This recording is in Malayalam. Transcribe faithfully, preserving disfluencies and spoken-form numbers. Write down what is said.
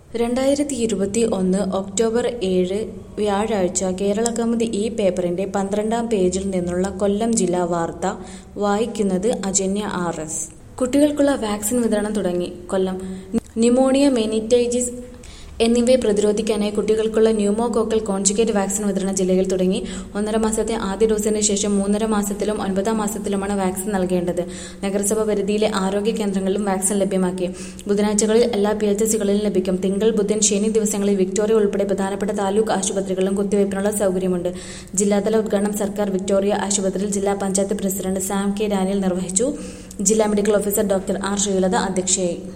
രണ്ടായിരത്തി ഇരുപത്തി ഒന്ന് ഒക്ടോബർ ഏഴ് വ്യാഴാഴ്ച കേരളകൗമുദി ഈ പേപ്പറിന്റെ പന്ത്രണ്ടാം പേജിൽ നിന്നുള്ള കൊല്ലം ജില്ലാ വാർത്ത വായിക്കുന്നത് അജന്യ ആർ എസ്. കുട്ടികൾക്കുള്ള വാക്സിൻ വിതരണം തുടങ്ങി. കൊല്ലം. ന്യൂമോണിയ, മെനിറ്റൈറ്റിസ് എന്നിവയെ പ്രതിരോധിക്കാനായി കുട്ടികൾക്കുള്ള ന്യൂമോകോക്കൽ കോൺജുഗേറ്റ് വാക്സിൻ വിതരണം ജില്ലയിൽ തുടങ്ങി. ഒന്നര മാസത്തെ ആദ്യ ഡോസിന് ശേഷം മൂന്നര മാസത്തിലും ഒൻപതാം മാസത്തിലുമാണ് വാക്സിൻ നൽകേണ്ടത്. നഗരസഭ പരിധിയിലെ ആരോഗ്യ കേന്ദ്രങ്ങളിലും വാക്സിൻ ലഭ്യമാക്കി. ബുധനാഴ്ചകളിൽ എല്ലാ പി എച്ച് സികളിലും ലഭിക്കും. തിങ്കൾ, ബുധൻ, ശനി ദിവസങ്ങളിൽ വിക്ടോറിയ ഉൾപ്പെടെ പ്രധാനപ്പെട്ട താലൂക്ക് ആശുപത്രികളിലും കുത്തിവയ്പ്പിനുള്ള സൗകര്യമുണ്ട്. ജില്ലാതല ഉദ്ഘാടനം സർക്കാർ വിക്ടോറിയ ആശുപത്രിയിൽ ജില്ലാ panchayat president Sam K Daniel നിർവഹിച്ചു. ജില്ലാ medical officer doctor R Sreelatha അധ്യക്ഷയായി.